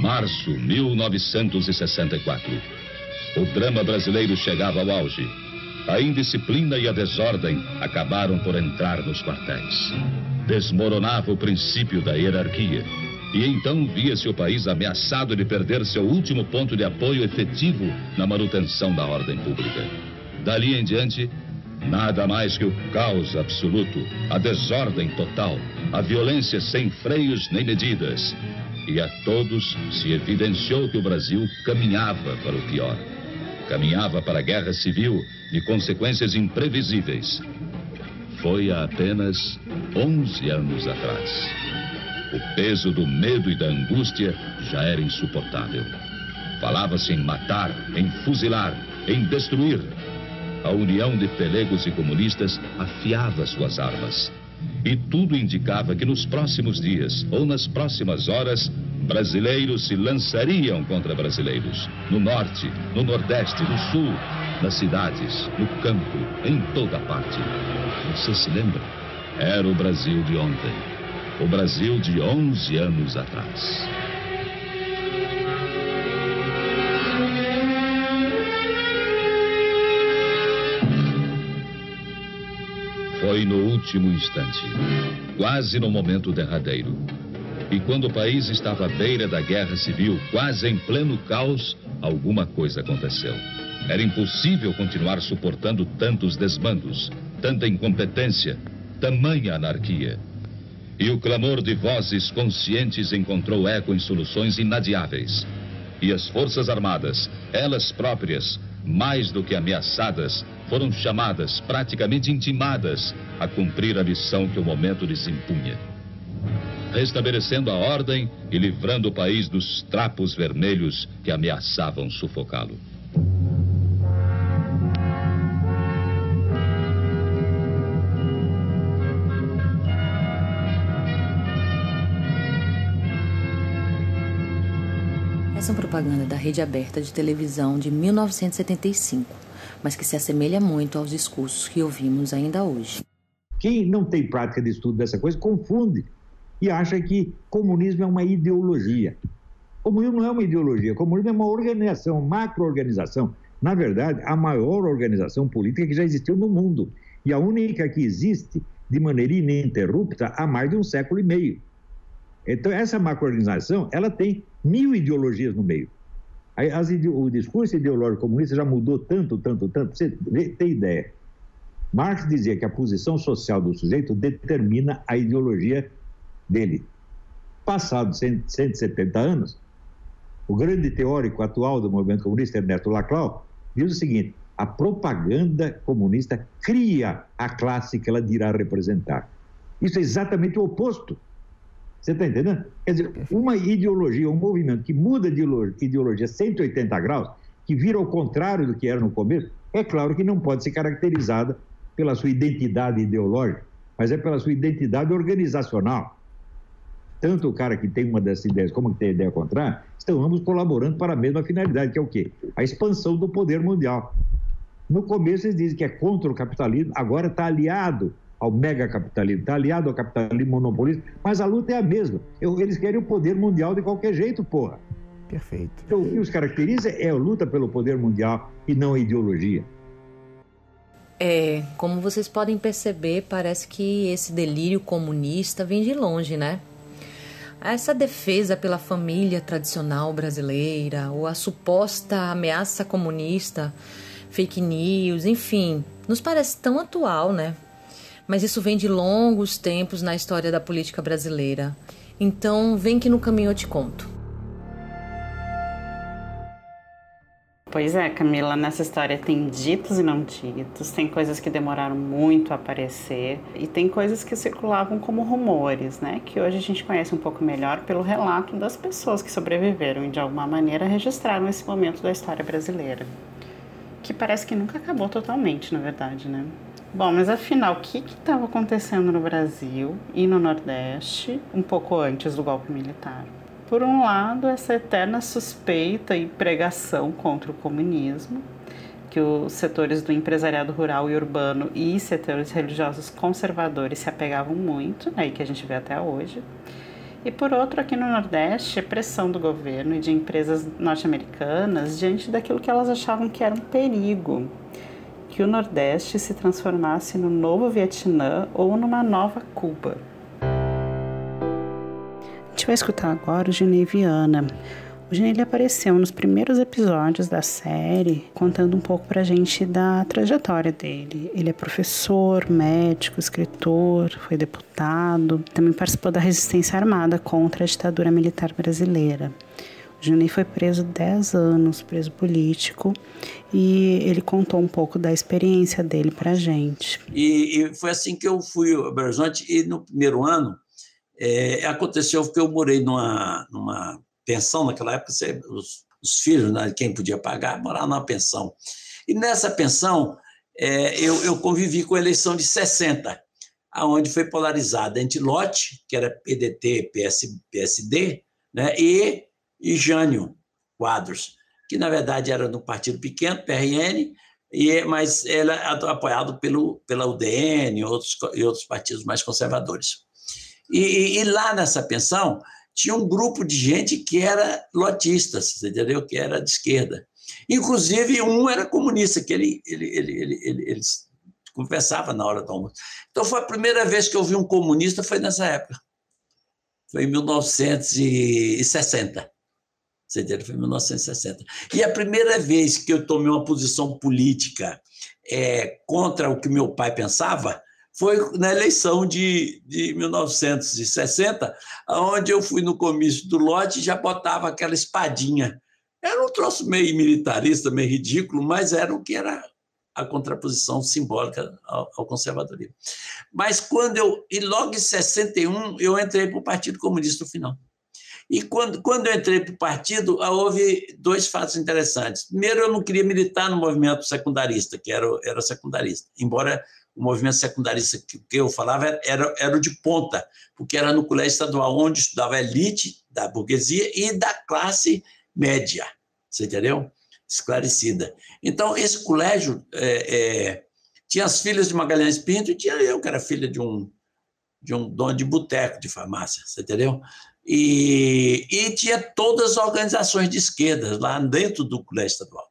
Março 1964. O drama brasileiro chegava ao auge. A indisciplina e a desordem acabaram por entrar nos quartéis. Desmoronava o princípio da hierarquia. E então via-se o país ameaçado de perder seu último ponto de apoio efetivo na manutenção da ordem pública. Dali em diante, nada mais que o caos absoluto, a desordem total, a violência sem freios nem medidas. E a todos se evidenciou que o Brasil caminhava para o pior. Caminhava para a guerra civil de consequências imprevisíveis. Foi há apenas 11 anos atrás. O peso do medo e da angústia já era insuportável. Falava-se em matar, em fuzilar, em destruir. A união de pelegos e comunistas afiava suas armas. E tudo indicava que nos próximos dias, ou nas próximas horas, brasileiros se lançariam contra brasileiros. No norte, no nordeste, no sul, nas cidades, no campo, em toda parte. Você se lembra? Era o Brasil de ontem. O Brasil de 11 anos atrás. Foi no último instante, quase no momento derradeiro. E quando o país estava à beira da guerra civil, quase em pleno caos, alguma coisa aconteceu. Era impossível continuar suportando tantos desmandos, tanta incompetência, tamanha anarquia. E o clamor de vozes conscientes encontrou eco em soluções inadiáveis. E as Forças Armadas, elas próprias, mais do que ameaçadas, foram chamadas, praticamente intimadas, a cumprir a missão que o momento lhes impunha. Restabelecendo a ordem e livrando o país dos trapos vermelhos que ameaçavam sufocá-lo. Essa é uma propaganda da Rede Aberta de televisão de 1975, mas que se assemelha muito aos discursos que ouvimos ainda hoje. Quem não tem prática de estudo dessa coisa confunde e acha que comunismo é uma ideologia. Comunismo não é uma ideologia, comunismo é uma organização, uma macro-organização. Na verdade, a maior organização política que já existiu no mundo e a única que existe de maneira ininterrupta há mais de um século e meio. Então, essa macro-organização, ela tem 1000 ideologias no meio. O discurso ideológico comunista já mudou tanto, pra você ter ideia. Marx dizia que a posição social do sujeito determina a ideologia dele. Passados 170 anos, o grande teórico atual do movimento comunista, Ernesto Laclau, diz o seguinte: a propaganda comunista cria a classe que ela dirá representar. Isso é exatamente o oposto. Você está entendendo? Quer dizer, uma ideologia, um movimento que muda de ideologia 180 graus, que vira ao contrário do que era no começo, é claro que não pode ser caracterizada pela sua identidade ideológica, mas é pela sua identidade organizacional. Tanto o cara que tem uma dessas ideias como que tem a ideia contrária, estão ambos colaborando para a mesma finalidade, que é o quê? A expansão do poder mundial. No começo eles dizem que é contra o capitalismo, agora está aliado ao megacapitalismo, está aliado ao capitalismo monopolista, mas a luta é a mesma. Eles querem o poder mundial de qualquer jeito, porra. Perfeito. Então, o que os caracteriza é a luta pelo poder mundial e não a ideologia. Como vocês podem perceber, parece que esse delírio comunista vem de longe, né? Essa defesa pela família tradicional brasileira, ou a suposta ameaça comunista, fake news, enfim, nos parece tão atual, né? Mas isso vem de longos tempos na história da política brasileira. Então, vem que no caminho eu te conto. Pois é, Camila, nessa história tem ditos e não ditos, tem coisas que demoraram muito a aparecer e tem coisas que circulavam como rumores, né? Que hoje a gente conhece um pouco melhor pelo relato das pessoas que sobreviveram e de alguma maneira registraram esse momento da história brasileira. Que parece que nunca acabou totalmente, na verdade, né? Bom, mas afinal, o que estava acontecendo no Brasil e no Nordeste um pouco antes do golpe militar? Por um lado, essa eterna suspeita e pregação contra o comunismo, que os setores do empresariado rural e urbano e setores religiosos conservadores se apegavam muito, aí que a gente vê até hoje. E por outro, aqui no Nordeste, a pressão do governo e de empresas norte-americanas diante daquilo que elas achavam que era um perigo, que o Nordeste se transformasse no novo Vietnã ou numa nova Cuba. A gente vai escutar agora o Ginei Viana. O Ginei apareceu nos primeiros episódios da série, contando um pouco pra gente da trajetória dele. Ele é professor, médico, escritor, foi deputado, também participou da resistência armada contra a ditadura militar brasileira. O Ginei foi preso 10 anos, preso político, e ele contou um pouco da experiência dele pra gente. E foi assim que eu fui a Belo Horizonte, e no primeiro ano aconteceu que eu morei numa pensão. Naquela época, os filhos, né, quem podia pagar, morava numa pensão. E nessa pensão, eu convivi com a eleição de 60, onde foi polarizada entre Lott, que era PDT, PSD, né, e Jânio Quadros, que, na verdade, era no partido pequeno, PRN, mas era apoiado pela UDN e outros partidos mais conservadores. E lá nessa pensão, tinha um grupo de gente que era lotista, você entendeu? Que era de esquerda. Inclusive, um era comunista, que ele conversava na hora do almoço. Então, foi a primeira vez que eu vi um comunista, foi nessa época. Foi em 1960. Você entendeu? Foi em 1960. E a primeira vez que eu tomei uma posição política contra o que meu pai pensava foi na eleição de 1960, onde eu fui no comício do Lott e já botava aquela espadinha. Era um troço meio militarista, meio ridículo, mas era o que era a contraposição simbólica ao conservadorismo. Mas e logo em 61, eu entrei para o Partido Comunista no final. E quando eu entrei para o partido, houve dois fatos interessantes. Primeiro, eu não queria militar no movimento secundarista, que era secundarista, embora o movimento secundarista que eu falava era o de ponta, porque era no colégio estadual, onde estudava a elite da burguesia e da classe média, você entendeu? Esclarecida. Então, esse colégio tinha as filhas de Magalhães Pinto e tinha eu, que era filha de um dono de boteco de farmácia, você entendeu? E tinha todas as organizações de esquerda lá dentro do colégio estadual.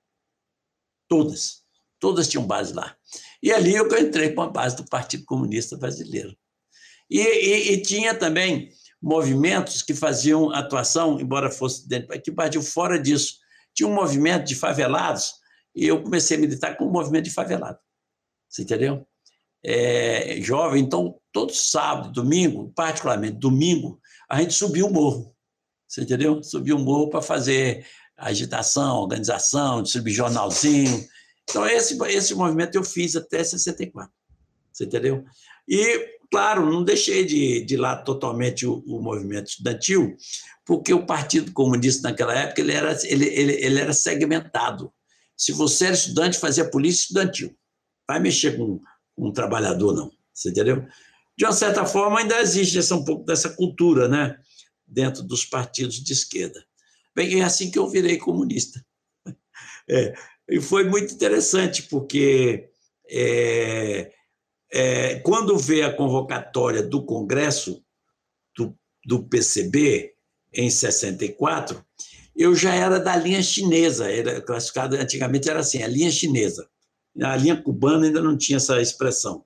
Todas tinham base lá. E ali eu entrei para a base do Partido Comunista Brasileiro. E tinha também movimentos que faziam atuação, embora fosse dentro, que partiam fora disso. Tinha um movimento de favelados, e eu comecei a militar com o movimento de favelado. Você entendeu? Jovem, então, todo sábado, domingo, particularmente domingo, a gente subiu o morro. Você entendeu? Subiu o morro para fazer agitação, organização, distribuir jornalzinho. Então, esse movimento eu fiz até 64, você entendeu? E, claro, não deixei de lado totalmente o movimento estudantil, porque o Partido Comunista, naquela época, ele era segmentado. Se você era estudante, fazia polícia estudantil. Vai mexer com um trabalhador, não, você entendeu? De uma certa forma, ainda existe um pouco dessa cultura, né, dentro dos partidos de esquerda. Bem, é assim que eu virei comunista. E foi muito interessante, porque quando veio a convocatória do Congresso do PCB, em 64, eu já era da linha chinesa, era classificado, antigamente era assim, a linha chinesa. A linha cubana ainda não tinha essa expressão.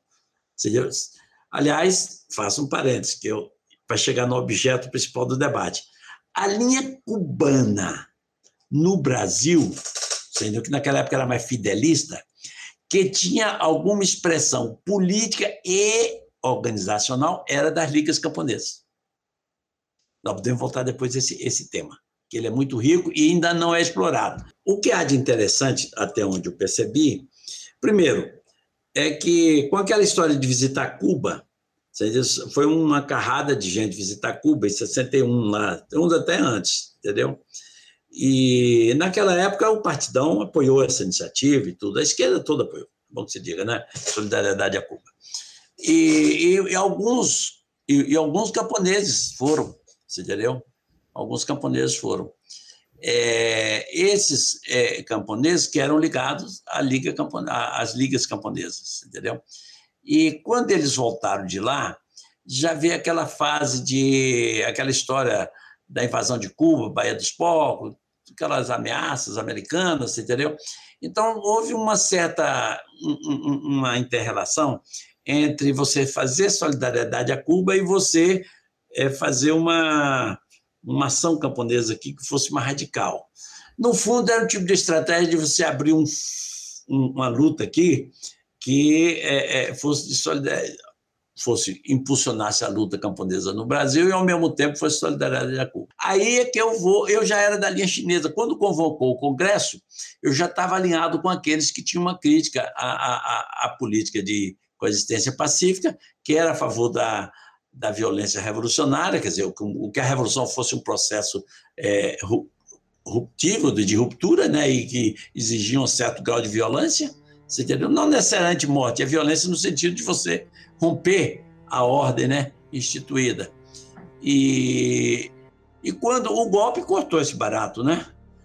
Aliás, faço um parênteses, para chegar no objeto principal do debate. A linha cubana no Brasil, sendo que naquela época era mais fidelista, que tinha alguma expressão política e organizacional, era das ligas camponesas. Nós podemos voltar depois a esse tema, que ele é muito rico e ainda não é explorado. O que há de interessante, até onde eu percebi, primeiro, é que com aquela história de visitar Cuba, foi uma carrada de gente visitar Cuba em 61 lá, uns até antes, entendeu? E naquela época o Partidão apoiou essa iniciativa e tudo, a esquerda toda apoiou, é bom que se diga, né? Solidariedade a Cuba. E alguns camponeses foram, você entendeu? Alguns camponeses foram. Esses camponeses que eram ligados às ligas camponesas, entendeu? E quando eles voltaram de lá, já vê aquela fase aquela história da invasão de Cuba, Baía dos Porcos, aquelas ameaças americanas, entendeu? Então, houve uma certa uma inter-relação entre você fazer solidariedade a Cuba e você fazer uma ação camponesa aqui que fosse mais radical. No fundo, era um tipo de estratégia de você abrir uma luta aqui que fosse de solidariedade, impulsionasse a luta camponesa no Brasil e, ao mesmo tempo, fosse solidariedade a Cuba. Aí é que eu já era da linha chinesa. Quando convocou o Congresso, eu já estava alinhado com aqueles que tinham uma crítica à política de coexistência pacífica, que era a favor da violência revolucionária, quer dizer, o que a revolução fosse um processo ruptivo, de ruptura, né, e que exigia um certo grau de violência, você entendeu? Não necessariamente morte, é violência no sentido de você romper a ordem, né, instituída. E quando o golpe cortou esse barato, né?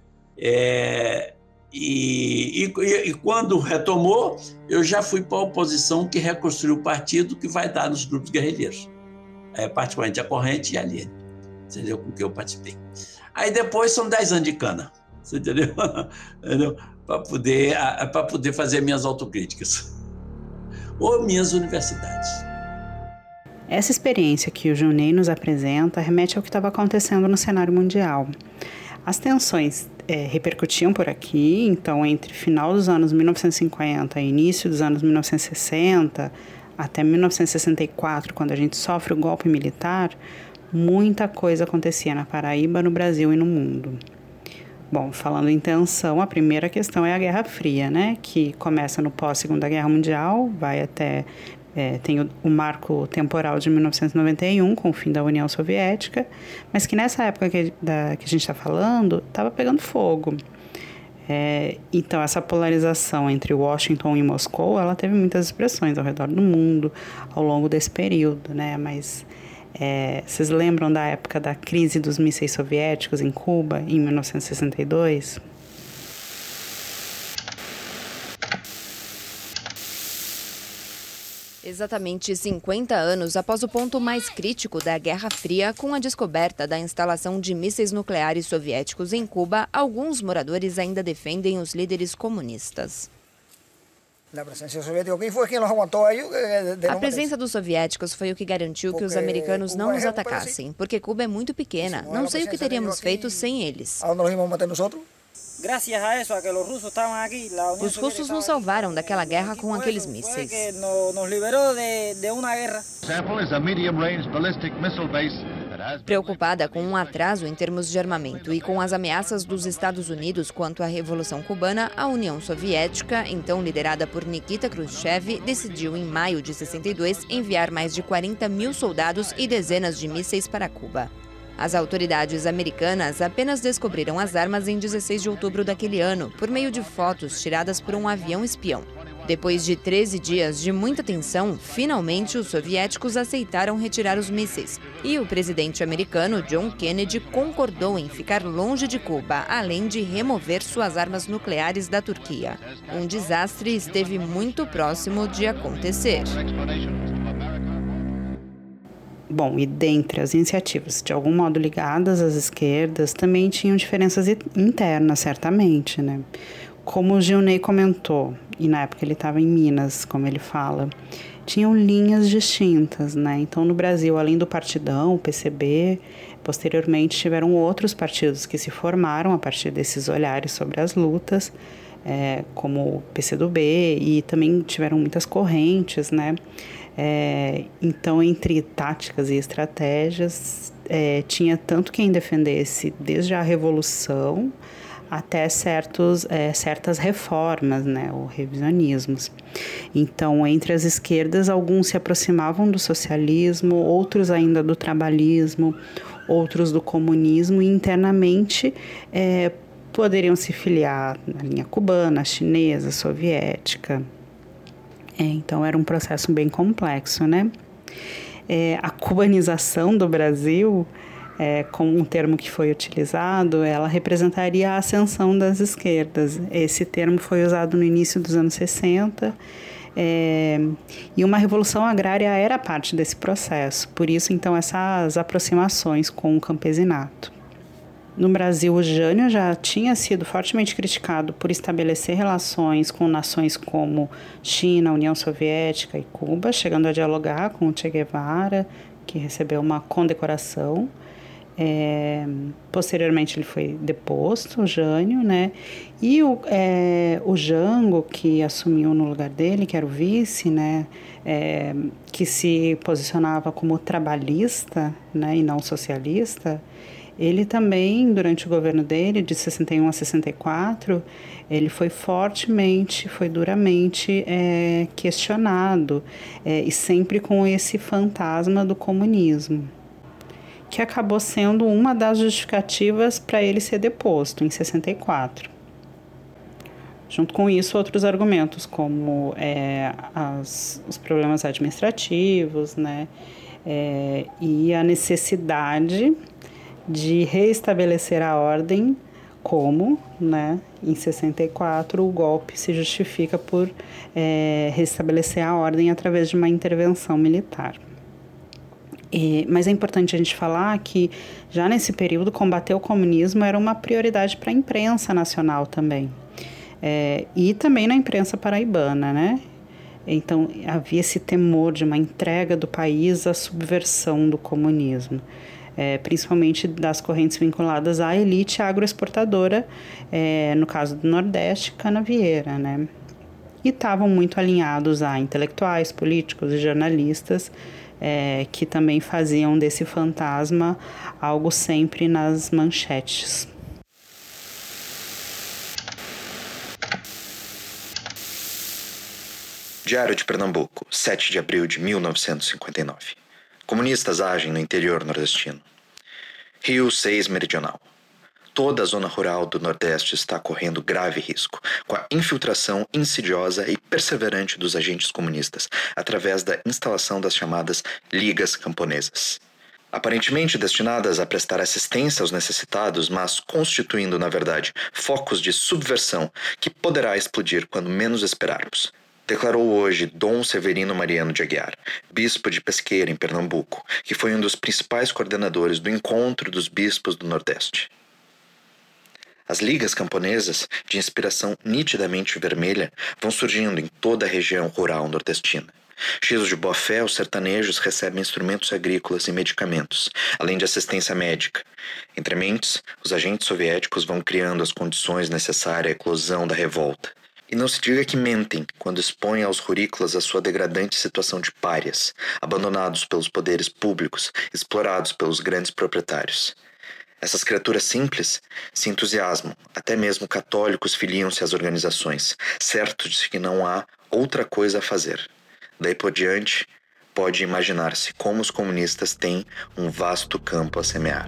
E quando retomou, eu já fui para a oposição que reconstruiu o partido que vai dar nos grupos guerrilheiros, particularmente a Corrente e a Aliene, entendeu? Com que eu participei. Aí depois são 10 anos de cana, você entendeu? Para poder fazer minhas autocríticas ou minhas universidades. Essa experiência que o Gilney nos apresenta remete ao que estava acontecendo no cenário mundial. As tensões repercutiam por aqui, então entre final dos anos 1950 e início dos anos 1960, até 1964, quando a gente sofre o golpe militar, muita coisa acontecia na Paraíba, no Brasil e no mundo. Bom, falando em tensão, a primeira questão é a Guerra Fria, né? Que começa no pós-Segunda Guerra Mundial, vai até... tem o marco temporal de 1991, com o fim da União Soviética, mas que nessa época que a gente está falando, estava pegando fogo. Então, essa polarização entre Washington e Moscou, ela teve muitas expressões ao redor do mundo, ao longo desse período, né? Mas... vocês lembram da época da crise dos mísseis soviéticos em Cuba, em 1962? Exatamente 50 anos após o ponto mais crítico da Guerra Fria, com a descoberta da instalação de mísseis nucleares soviéticos em Cuba, alguns moradores ainda defendem os líderes comunistas. A presença dos soviéticos foi o que garantiu que os americanos não nos atacassem, porque Cuba é muito pequena. Não sei o que teríamos feito sem eles. Os russos nos salvaram daquela guerra com aqueles mísseis. Preocupada com um atraso em termos de armamento e com as ameaças dos Estados Unidos quanto à Revolução Cubana, a União Soviética, então liderada por Nikita Khrushchev, decidiu em maio de 62 enviar mais de 40 mil soldados e dezenas de mísseis para Cuba. As autoridades americanas apenas descobriram as armas em 16 de outubro daquele ano, por meio de fotos tiradas por um avião espião. Depois de 13 dias de muita tensão, finalmente os soviéticos aceitaram retirar os mísseis. E o presidente americano John Kennedy concordou em ficar longe de Cuba, além de remover suas armas nucleares da Turquia. Um desastre esteve muito próximo de acontecer. Bom, e dentre as iniciativas de algum modo ligadas às esquerdas, também tinham diferenças internas, certamente, né? Como o Gilney comentou, e na época ele estava em Minas, como ele fala, tinham linhas distintas, né? Então, no Brasil, além do Partidão, o PCB, posteriormente tiveram outros partidos que se formaram a partir desses olhares sobre as lutas, como o PCdoB, e também tiveram muitas correntes, né? Então, entre táticas e estratégias, tinha tanto quem defendesse desde a Revolução até certas reformas, né, ou revisionismos. Então, entre as esquerdas, alguns se aproximavam do socialismo, outros ainda do trabalhismo, outros do comunismo, e internamente poderiam se filiar na linha cubana, chinesa, soviética. Então, era um processo bem complexo, né? A cubanização do Brasil, como um termo que foi utilizado, ela representaria a ascensão das esquerdas. Esse termo foi usado no início dos anos 60 E uma revolução agrária era parte desse processo, por isso, então, essas aproximações com o campesinato. No Brasil, o Jânio já tinha sido fortemente criticado por estabelecer relações com nações como China, União Soviética e Cuba, chegando a dialogar com o Che Guevara, que recebeu uma condecoração. Posteriormente ele foi deposto, o Jânio, né? E o Jango, que assumiu no lugar dele, que era o vice, né? Que se posicionava como trabalhista, né? E não socialista, ele também, durante o governo dele, de 61 a 64, ele foi duramente questionado, e sempre com esse fantasma do comunismo, que acabou sendo uma das justificativas para ele ser deposto, em 64. Junto com isso, outros argumentos, como os problemas administrativos, né, e a necessidade de reestabelecer a ordem, como, né, em 64, o golpe se justifica por restabelecer a ordem através de uma intervenção militar. Mas é importante a gente falar que, já nesse período, combater o comunismo era uma prioridade para a imprensa nacional também, e também na imprensa paraibana, né? Então, havia esse temor de uma entrega do país à subversão do comunismo, principalmente das correntes vinculadas à elite agroexportadora, no caso do Nordeste, canavieira, né? E estavam muito alinhados a intelectuais, políticos e jornalistas, que também faziam desse fantasma algo sempre nas manchetes. Diário de Pernambuco, 7 de abril de 1959. Comunistas agem no interior nordestino. Rio 6 Meridional. Toda a zona rural do Nordeste está correndo grave risco, com a infiltração insidiosa e perseverante dos agentes comunistas, através da instalação das chamadas Ligas Camponesas. Aparentemente destinadas a prestar assistência aos necessitados, mas constituindo, na verdade, focos de subversão que poderá explodir quando menos esperarmos. Declarou hoje Dom Severino Mariano de Aguiar, bispo de Pesqueira, em Pernambuco, que foi um dos principais coordenadores do Encontro dos Bispos do Nordeste. As ligas camponesas, de inspiração nitidamente vermelha, vão surgindo em toda a região rural nordestina. Cheios de boa-fé, os sertanejos recebem instrumentos agrícolas e medicamentos, além de assistência médica. Entre mentes, os agentes soviéticos vão criando as condições necessárias à eclosão da revolta. E não se diga que mentem quando expõem aos rurícolas a sua degradante situação de párias, abandonados pelos poderes públicos, explorados pelos grandes proprietários. Essas criaturas simples se entusiasmam, até mesmo católicos filiam-se às organizações, certos de que não há outra coisa a fazer. Daí por diante, pode imaginar-se como os comunistas têm um vasto campo a semear.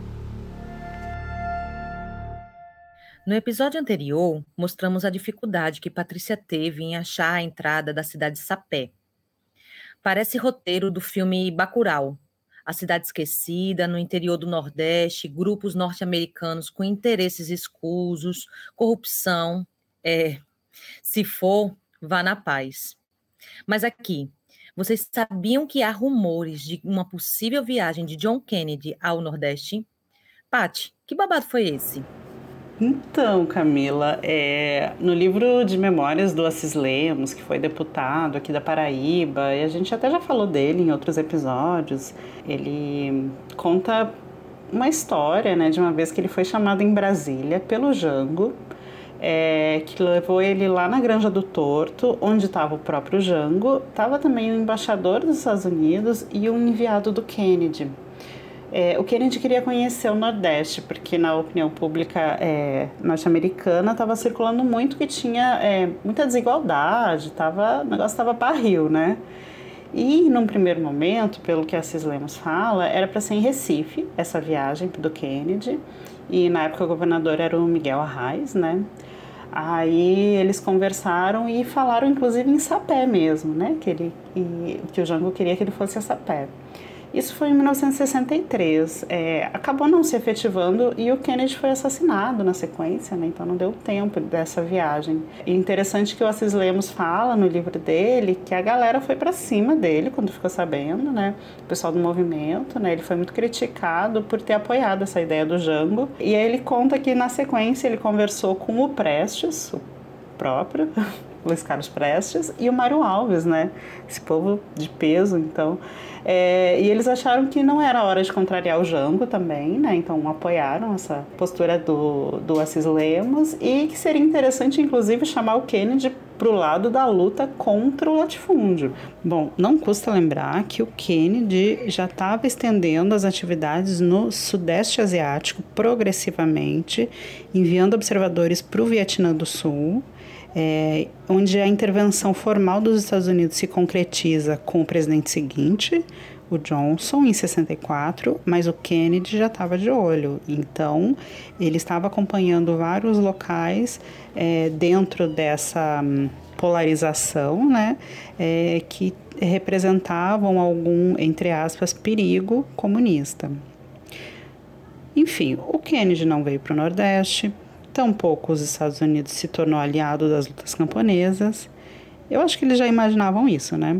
No episódio anterior, mostramos a dificuldade que Patrícia teve em achar a entrada da cidade de Sapé. Parece roteiro do filme Bacurau, a cidade esquecida, no interior do Nordeste, grupos norte-americanos com interesses escusos, corrupção. Se for, vá na paz. Mas aqui, vocês sabiam que há rumores de uma possível viagem de John Kennedy ao Nordeste? Paty, que babado foi esse? Então, Camila, no livro de memórias do Assis Lemos, que foi deputado aqui da Paraíba, e a gente até já falou dele em outros episódios, ele conta uma história, né, de uma vez que ele foi chamado em Brasília pelo Jango, que levou ele lá na Granja do Torto, onde estava o próprio Jango, estava também o embaixador dos Estados Unidos e o enviado do Kennedy. O Kennedy queria conhecer o Nordeste, porque na opinião pública norte-americana estava circulando muito que tinha muita desigualdade, o negócio estava barril, né? E, num primeiro momento, pelo que Assis Lemos fala, era para ser em Recife, essa viagem do Kennedy, e na época o governador era o Miguel Arraes, né? Aí eles conversaram e falaram, inclusive, em Sapé mesmo, né? Que o Jango queria que ele fosse a Sapé. Isso foi em 1963. Acabou não se efetivando e o Kennedy foi assassinado na sequência, né? Então não deu tempo dessa viagem. E interessante que o Assis Lemos fala no livro dele que a galera foi para cima dele quando ficou sabendo, né? O pessoal do movimento, né? Ele foi muito criticado por ter apoiado essa ideia do Jango. E aí ele conta que na sequência ele conversou com o Prestes, o próprio Luiz Carlos Prestes, e o Mário Alves, né? Esse povo de peso, então. E eles acharam que não era hora de contrariar o Jango também, né? Então apoiaram essa postura do Assis Lemos e que seria interessante, inclusive, chamar o Kennedy para o lado da luta contra o latifúndio. Bom, não custa lembrar que o Kennedy já estava estendendo as atividades no Sudeste Asiático progressivamente, enviando observadores para o Vietnã do Sul, onde a intervenção formal dos Estados Unidos se concretiza com o presidente seguinte, o Johnson, em 64, mas o Kennedy já estava de olho. Então, ele estava acompanhando vários locais dentro dessa polarização, né, que representavam algum, entre aspas, perigo comunista. Enfim, o Kennedy não veio para o Nordeste, tampouco os Estados Unidos se tornou aliado das lutas camponesas. Eu acho que eles já imaginavam isso, né?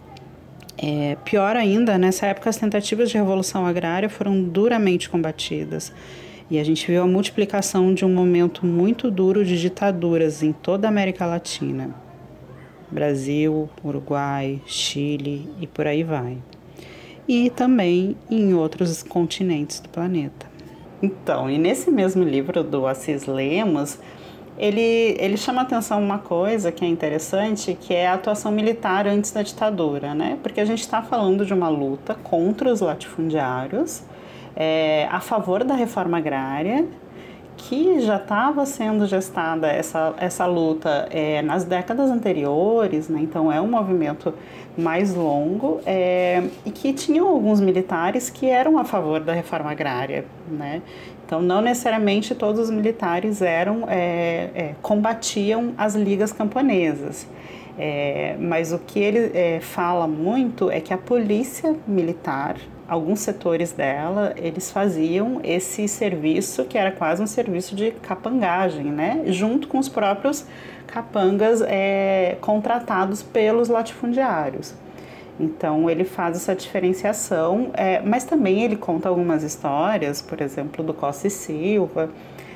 Pior ainda, nessa época as tentativas de revolução agrária foram duramente combatidas e a gente viu a multiplicação de um momento muito duro de ditaduras em toda a América Latina. Brasil, Uruguai, Chile e por aí vai. E também em outros continentes do planeta. Então, e nesse mesmo livro do Assis Lemos, ele chama a atenção uma coisa que é interessante, que é a atuação militar antes da ditadura, né? Porque a gente está falando de uma luta contra os latifundiários, a favor da reforma agrária, que já estava sendo gestada essa luta nas décadas anteriores, né? Então é um movimento mais longo e que tinham alguns militares que eram a favor da reforma agrária, né? Então não necessariamente todos os militares combatiam as ligas camponesas. Mas o que ele fala muito é que a polícia militar, alguns setores dela, eles faziam esse serviço que era quase um serviço de capangagem, né? Junto com os próprios capangas contratados pelos latifundiários. Então ele faz essa diferenciação, mas também ele conta algumas histórias, por exemplo, do Costa e Silva,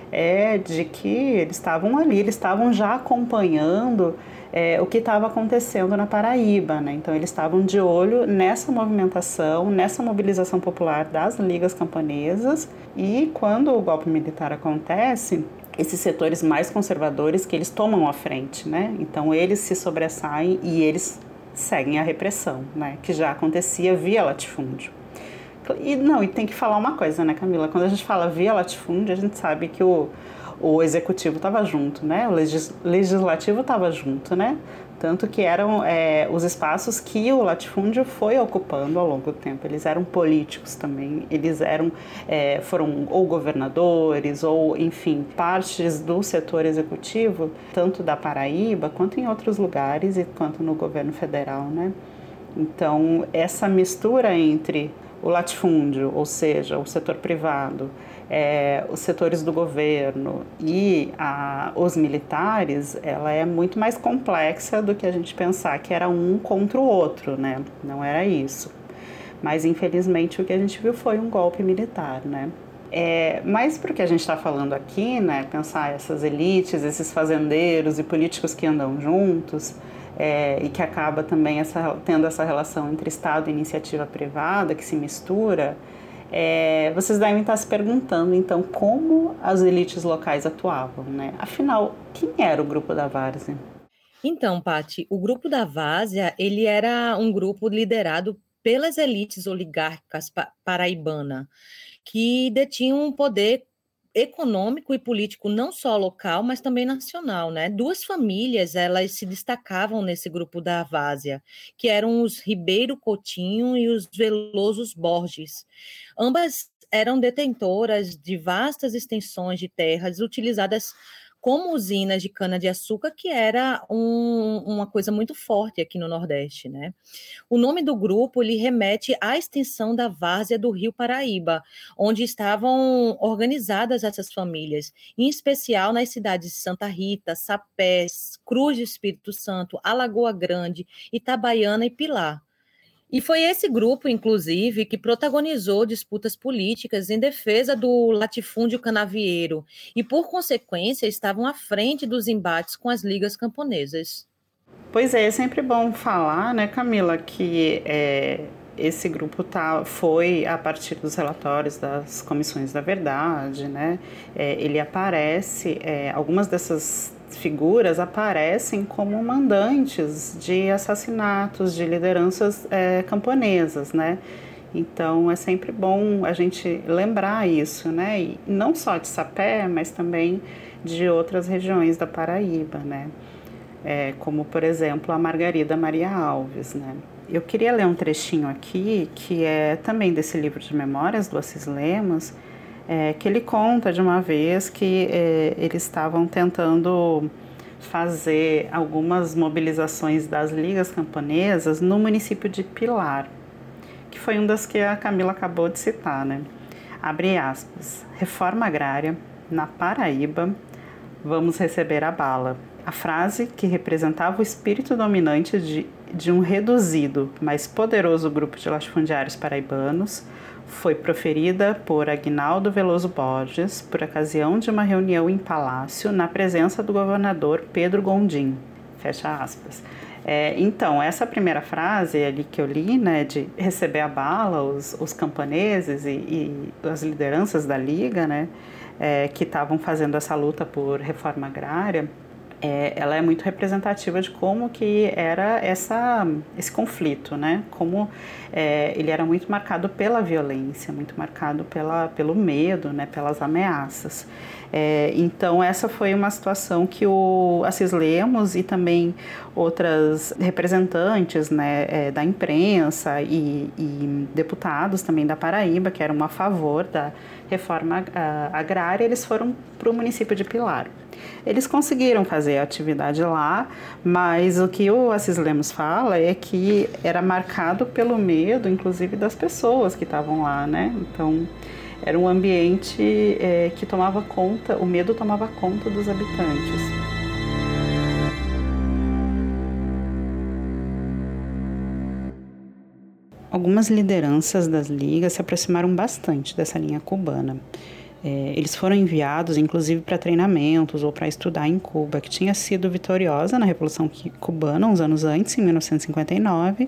de que eles estavam ali, eles estavam já acompanhando o que estava acontecendo na Paraíba, né? Então eles estavam de olho nessa movimentação, nessa mobilização popular das ligas camponesas, e quando o golpe militar acontece, esses setores mais conservadores que eles tomam a frente, né? Então eles se sobressaem e eles seguem a repressão, né? Que já acontecia via latifúndio. E tem que falar uma coisa, né, Camila? Quando a gente fala via latifúndio, a gente sabe que o executivo estava junto, né? O legislativo estava junto, né? Tanto que eram os espaços que o latifúndio foi ocupando ao longo do tempo. Eles eram políticos também, eles foram ou governadores ou, enfim, partes do setor executivo, tanto da Paraíba quanto em outros lugares e quanto no governo federal, né? Então, essa mistura entre o latifúndio, ou seja, o setor privado, os setores do governo e os militares, ela é muito mais complexa do que a gente pensar que era um contra o outro, né? Não era isso. Mas, infelizmente, o que a gente viu foi um golpe militar, né? Mas porque a gente está falando aqui, né? Pensar essas elites, esses fazendeiros e políticos que andam juntos, e que acaba também tendo essa relação entre Estado e iniciativa privada que se mistura, vocês devem estar se perguntando, então, como as elites locais atuavam, né? Afinal, quem era o Grupo da Várzea? Então, Paty, o Grupo da Várzea, ele era um grupo liderado pelas elites oligárquicas paraibana, que detinham um poder econômico e político não só local, mas também nacional, né? Duas famílias, elas se destacavam nesse grupo da Várzea, que eram os Ribeiro Coutinho e os Velosos Borges. Ambas eram detentoras de vastas extensões de terras utilizadas como usinas de cana-de-açúcar, que era uma coisa muito forte aqui no Nordeste, né? O nome do grupo lhe remete à extensão da várzea do Rio Paraíba, onde estavam organizadas essas famílias, em especial nas cidades de Santa Rita, Sapés, Cruz do Espírito Santo, Alagoa Grande, Itabaiana e Pilar. E foi esse grupo, inclusive, que protagonizou disputas políticas em defesa do latifúndio canavieiro e, por consequência, estavam à frente dos embates com as ligas camponesas. Pois é sempre bom falar, né, Camila, que esse grupo foi a partir dos relatórios das Comissões da Verdade, né? Ele aparece, algumas dessas figuras aparecem como mandantes de assassinatos de lideranças camponesas, né? Então é sempre bom a gente lembrar isso, né? E não só de Sapé, mas também de outras regiões da Paraíba, né? Como, por exemplo, a Margarida Maria Alves, né? Eu queria ler um trechinho aqui, que é também desse livro de memórias do Assis Lemos, que ele conta de uma vez que eles estavam tentando fazer algumas mobilizações das ligas camponesas no município de Pilar, que foi uma das que a Camila acabou de citar, né? Abre aspas, reforma agrária, na Paraíba, vamos receber a bala. A frase, que representava o espírito dominante de um reduzido, mas poderoso grupo de latifundiários paraibanos, foi proferida por Aguinaldo Veloso Borges por ocasião de uma reunião em palácio na presença do governador Pedro Gondim. Fecha aspas. Então, essa primeira frase ali que eu li, né, de receber a bala, os camponeses e as lideranças da Liga, né, que estavam fazendo essa luta por reforma agrária, ela é muito representativa de como que era esse conflito, né? Como ele era muito marcado pela violência, muito marcado pelo medo, né? Pelas ameaças. Então essa foi uma situação que o Assis Lemos e também outras representantes, né, da imprensa e deputados também da Paraíba, que eram a favor da reforma agrária, eles foram para o município de Pilar. Eles conseguiram fazer a atividade lá, mas o que o Assis Lemos fala é que era marcado pelo medo, inclusive das pessoas que estavam lá, né? Então, era um ambiente que tomava conta, o medo tomava conta dos habitantes. Algumas lideranças das ligas se aproximaram bastante dessa linha cubana. Eles foram enviados, inclusive, para treinamentos ou para estudar em Cuba, que tinha sido vitoriosa na Revolução Cubana, uns anos antes, em 1959,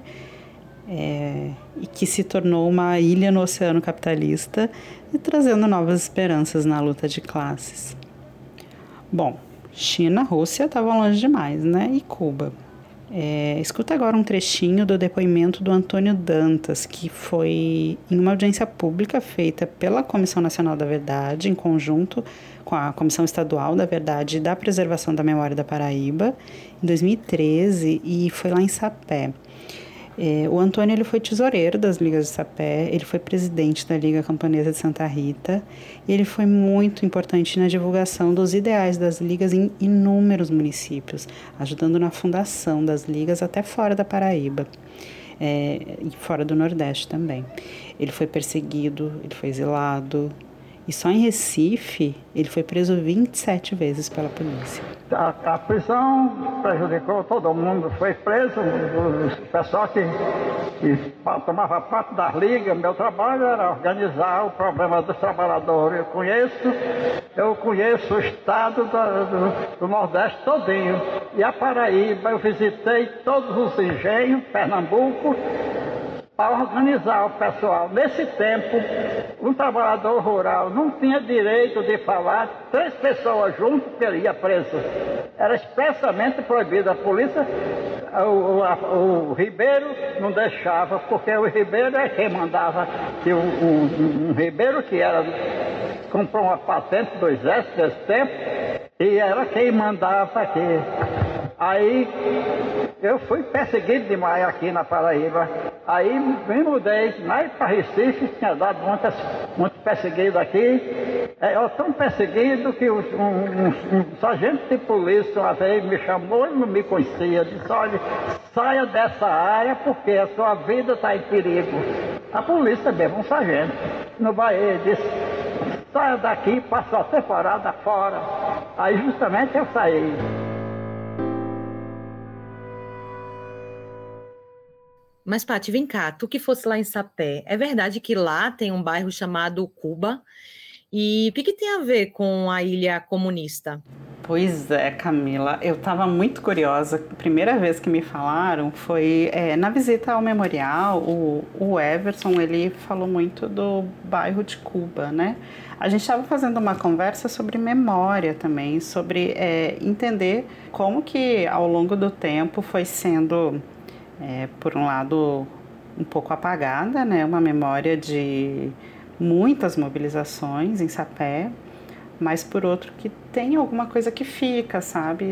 e que se tornou uma ilha no oceano capitalista e trazendo novas esperanças na luta de classes. Bom, China, Rússia estavam longe demais, né? E Cuba? Escuta agora um trechinho do depoimento do Antônio Dantas, que foi em uma audiência pública feita pela Comissão Nacional da Verdade, em conjunto com a Comissão Estadual da Verdade e da Preservação da Memória da Paraíba, em 2013, e foi lá em Sapé. O Antônio ele foi tesoureiro das Ligas de Sapé, ele foi presidente da Liga Camponesa de Santa Rita e ele foi muito importante na divulgação dos ideais das ligas em inúmeros municípios, ajudando na fundação das ligas até fora da Paraíba e fora do Nordeste também. Ele foi perseguido, ele foi exilado e só em Recife ele foi preso 27 vezes pela polícia. A prisão prejudicou todo mundo, foi preso o pessoal que tomava parte das ligas. Meu trabalho era organizar o problema dos trabalhadores. Eu conheço o estado do Nordeste todinho. E a Paraíba, eu visitei todos os engenhos, Pernambuco, para organizar o pessoal. Nesse tempo, um trabalhador rural não tinha direito de falar 3 pessoas juntos, porque ele ia preso. Era expressamente proibido. A polícia, o Ribeiro não deixava, porque o Ribeiro é quem mandava. Um Ribeiro que comprou uma patente do exército nesse tempo, e era quem mandava aqui. Aí eu fui perseguido demais aqui na Paraíba. Aí me mudei, mais para Recife, tinha dado muito perseguido aqui. tão perseguido que um sargento de polícia uma vez me chamou e não me conhecia. Disse, olha, saia dessa área porque a sua vida está em perigo. A polícia mesmo, um sargento. No Bahia, disse, saia daqui, passa a temporada fora. Aí justamente eu saí. Mas, Paty, vem cá, tu que fosse lá em Sapé, é verdade que lá tem um bairro chamado Cuba? E o que tem a ver com a ilha comunista? Pois é, Camila, eu estava muito curiosa. A primeira vez que me falaram foi na visita ao memorial. O Everson, ele falou muito do bairro de Cuba, né? A gente estava fazendo uma conversa sobre memória também, sobre entender como que ao longo do tempo foi sendo, por um lado, um pouco apagada, né? Uma memória de muitas mobilizações em Sapé, mas por outro que tem alguma coisa que fica, sabe,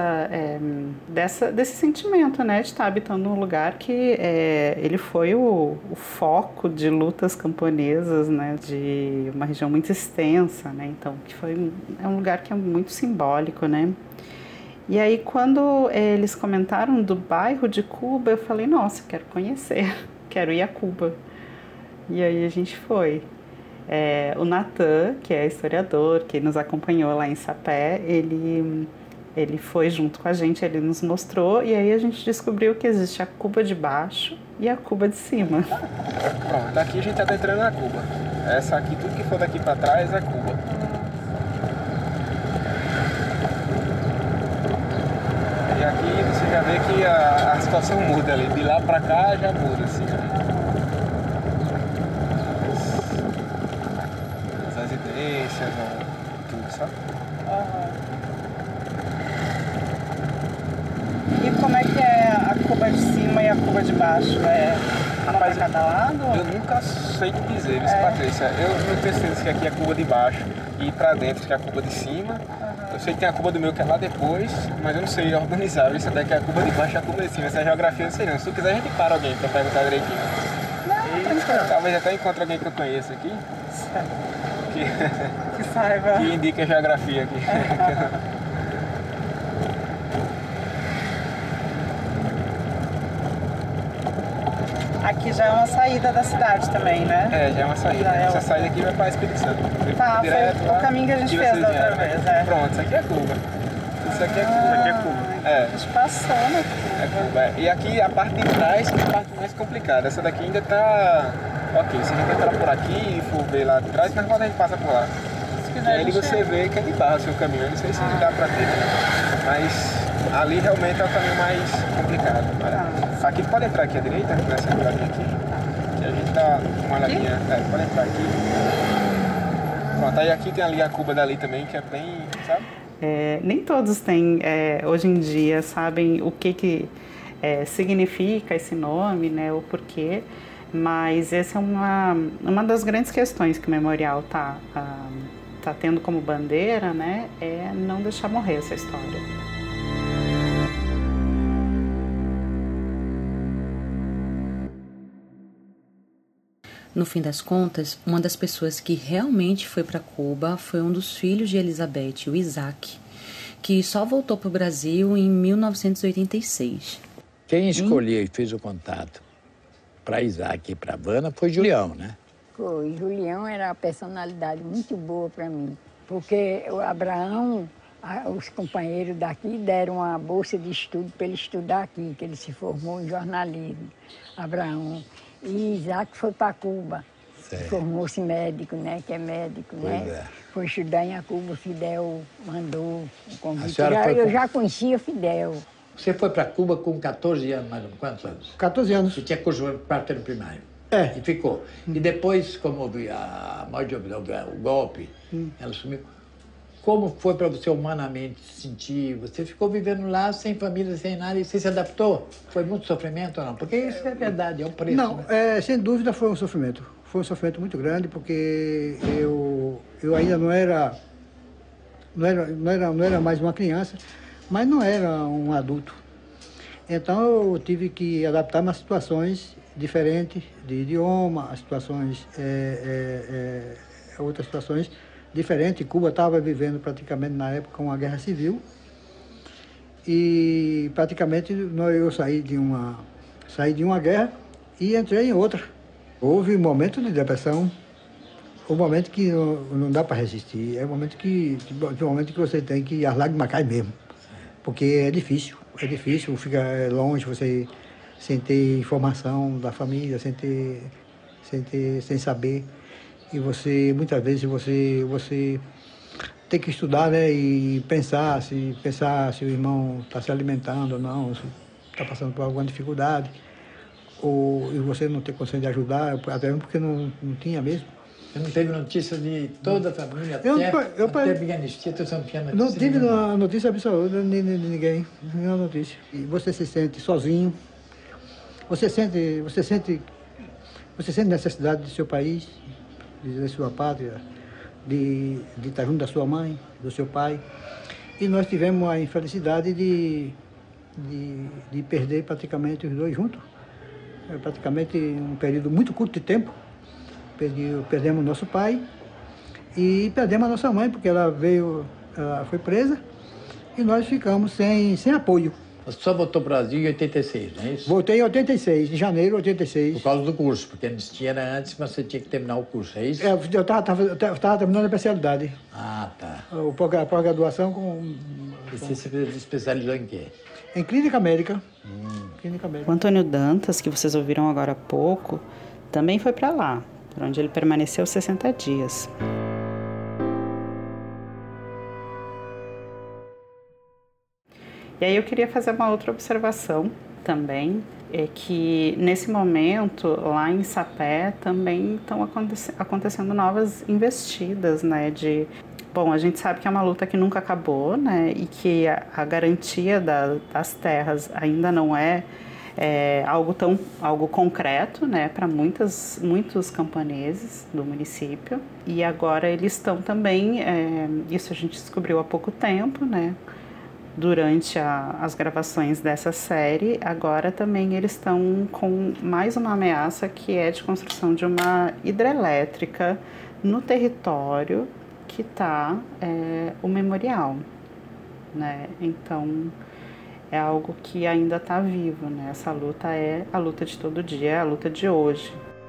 desse sentimento, né, de estar habitando um lugar que ele foi o foco de lutas camponesas, né, de uma região muito extensa, né, então que é um lugar que é muito simbólico, né. E aí quando eles comentaram do bairro de Cuba, eu falei, nossa, quero conhecer, quero ir a Cuba. E aí a gente foi. O Natan, que é historiador, que nos acompanhou lá em Sapé, ele foi junto com a gente, ele nos mostrou, e aí a gente descobriu que existe a Cuba de baixo e a Cuba de cima. Pronto, daqui a gente está entrando na Cuba. Essa aqui, tudo que for daqui para trás é Cuba. E aqui você já vê que a situação muda ali, de lá para cá já muda assim, né? Tudo, sabe? E como é que é a Cuba de cima e a Cuba de baixo? Uma para cada lado? Eu nunca sei dizer, Patrícia. Eu não tenho certeza que aqui é a Cuba de baixo e para dentro que é a Cuba de cima. Eu sei que tem a Cuba do meio que é lá depois, mas eu não sei organizar. Isso daqui é a Cuba de baixo e a Cuba de cima. Essa geografia eu não sei não. Se tu quiser a gente para alguém para perguntar direitinho. Não, talvez até encontre alguém que eu conheça aqui. Que saiba. Que indica a geografia aqui. Aqui já é uma saída da cidade também, né? Já é uma saída. Essa saída aqui vai para a Espírito Santo. Tá, foi o caminho que a gente fez da outra vez. Pronto, isso aqui é Cuba. Isso aqui é Cuba. Isso aqui é Cuba. A gente passou, né? É Cuba. E aqui a parte de trás que é a parte mais complicada. Essa daqui ainda tá... Ok, se a gente entrar por aqui e for ver lá atrás, mas quando a gente passa por lá. E aí você vê que é de barro o seu caminho. Eu não sei se dá pra ter, mas ali realmente é o caminho mais complicado. Aqui pode entrar aqui à direita, nessa entradinha aqui, que a gente dá uma olhadinha. Pode entrar aqui. Pronto, aí aqui tem ali a Cuba dali também, que é bem, sabe? Nem todos têm, hoje em dia, sabem o que significa esse nome, né, o porquê. Mas essa é uma das grandes questões que o memorial tá tendo como bandeira, né, é não deixar morrer essa história. No fim das contas, uma das pessoas que realmente foi para Cuba foi um dos filhos de Elizabeth, o Isaac, que só voltou para o Brasil em 1986. Quem escolheu e fez o contato para Isaac e para Havana foi Julião, né? Foi. Julião era uma personalidade muito boa para mim, porque o Abraão, os companheiros daqui deram uma bolsa de estudo para ele estudar aqui, que ele se formou em jornalismo, Abraão. E Isaac foi para Cuba, formou-se médico, né? Que é médico, pois né? Foi estudar em Cuba, Fidel mandou o convite. Eu já conhecia Fidel. Você foi para Cuba com 14 anos, mais ou menos, quantos anos? 14 anos. Você tinha curso para o primário? E ficou. E depois, como houve o golpe, ela sumiu. Como foi para você humanamente sentir? Você ficou vivendo lá sem família, sem nada, e você se adaptou? Foi muito sofrimento ou não? Porque isso é verdade, é um preço. Não, né? Sem dúvida foi um sofrimento. Foi um sofrimento muito grande, porque eu ainda não era mais uma criança, mas não era um adulto. Então eu tive que adaptar-me a situações diferentes de idioma, a situações, outras situações diferente. Cuba estava vivendo praticamente na época uma guerra civil e praticamente eu saí de uma guerra e entrei em outra. Houve um momento de depressão, um momento que não dá para resistir, é um momento que você tem que as lágrimas caem mesmo, porque é difícil ficar longe, você sem ter informação da família, sem saber. E você, muitas vezes, você tem que estudar, né? E pensar se o irmão está se alimentando ou não, se está passando por alguma dificuldade, e você não ter condição de ajudar, até porque não tinha mesmo. Você não teve notícia de toda a família, até a anistia, você não tinha notícia? Não tive notícia absoluta de ninguém, nenhuma notícia. E você se sente sozinho, você sente necessidade do seu país, da sua pátria, de estar junto da sua mãe, do seu pai. E nós tivemos a infelicidade de perder praticamente os dois juntos, praticamente um período muito curto de tempo. Perdemos nosso pai e perdemos a nossa mãe, porque ela foi presa e nós ficamos sem apoio. Você só voltou para o Brasil em 86, não é isso? Voltei em 86, em janeiro de 86. Por causa do curso, porque a anistia era antes, mas você tinha que terminar o curso, é isso? Eu estava terminando a especialidade. Ah, tá. A pós-graduação com... E você se especializou em quê? Em clínica médica. Clínica médica. O Antônio Dantas, que vocês ouviram agora há pouco, também foi para lá, para onde ele permaneceu 60 dias. E aí eu queria fazer uma outra observação também, é que nesse momento, lá em Sapé, também estão acontecendo novas investidas, né, Bom, a gente sabe que é uma luta que nunca acabou, né, e que a garantia das terras ainda não é algo concreto, né, para muitos camponeses do município. E agora eles estão também, isso a gente descobriu há pouco tempo, né, durante as gravações dessa série. Agora também eles estão com mais uma ameaça, que é de construção de uma hidrelétrica no território que está o memorial, né? Então é algo que ainda está vivo, né? Essa luta é a luta de todo dia, é a luta de hoje.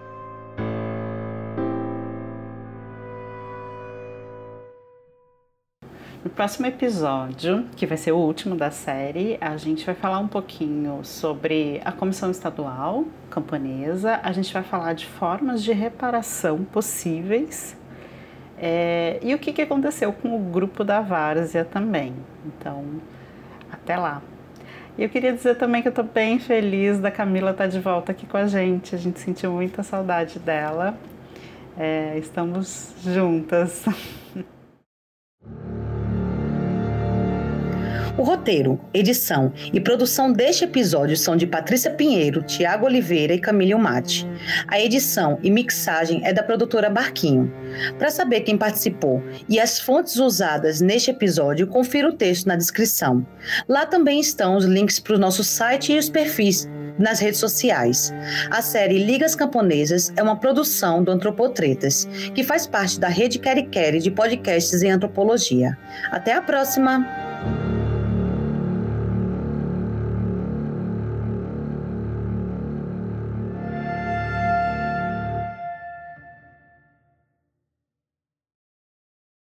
No próximo episódio, que vai ser o último da série, a gente vai falar um pouquinho sobre a Comissão Estadual Camponesa, a gente vai falar de formas de reparação possíveis e o que aconteceu com o grupo da Várzea também. Então, até lá. E eu queria dizer também que eu estou bem feliz da Camila estar de volta aqui com a gente sentiu muita saudade dela, estamos juntas. O roteiro, edição e produção deste episódio são de Patrícia Pinheiro, Tiago Oliveira e Camille Mate. A edição e mixagem é da produtora Barquinho. Para saber quem participou e as fontes usadas neste episódio, confira o texto na descrição. Lá também estão os links para o nosso site e os perfis nas redes sociais. A série Ligas Camponesas é uma produção do Antropotretas, que faz parte da rede Quere Quere de podcasts em antropologia. Até a próxima!